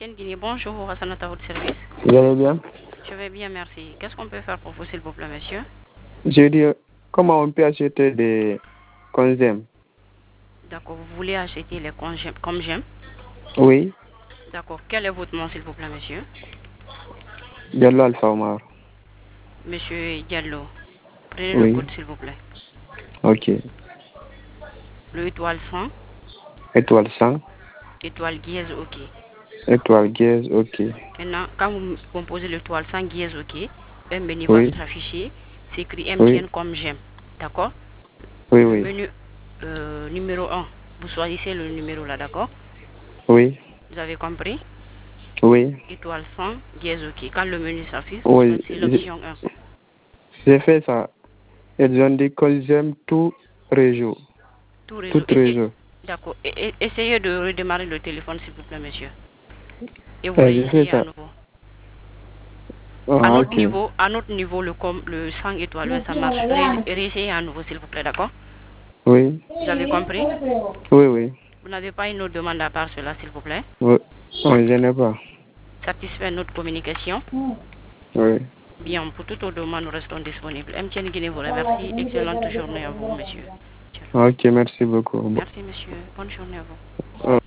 Guinée, bonjour, Hassan à votre service. Vous allez bien? Je vais bien, merci. Qu'est-ce qu'on peut faire pour vous, s'il vous plaît, monsieur? Je dis, comment on peut acheter des conzèmes? D'accord, vous voulez acheter les comme j'aime? Oui, D'accord, quel est votre nom, s'il vous plaît, monsieur? Diallo Alpha Omar. Monsieur Diallo, prenez le Oui, code, s'il vous plaît. ok. Le étoile 100, Étoile 100, étoile dièse, ok. étoile dièse, ok. Maintenant, quand vous composez l'étoile 100 dièse, ok, un menu va Oui, s'afficher, c'est écrit oui, MTN comme j'aime. D'accord? oui, Le oui, menu numéro 1, vous choisissez le numéro là, d'accord? oui, Vous avez compris? oui, Étoile 100 dièse, ok. Quand le menu s'affiche, vous oui. choisissez l'option 1. J'ai fait ça. Ils ont dit conzèmes tout réseau. Tout réseau. Tout réseau. D'accord. Essayez de redémarrer le téléphone, s'il vous plaît, monsieur. Et vous J'ai fait réessayez à ça. nouveau. Ah, ok. À notre niveau, le 100 étoiles, ça marche. Réessayez à nouveau, s'il vous plaît, d'accord? Oui, Vous avez compris? oui, oui. Vous n'avez pas une autre demande à part cela, s'il vous plaît? Oui, oui, je n'ai pas. Satisfait notre communication? Oui. Bien, pour toute autre demande, nous restons disponibles. MTN Guinée vous remercie. Excellente journée à vous, monsieur. Ok, merci beaucoup. Merci, monsieur. Bonne journée à vous.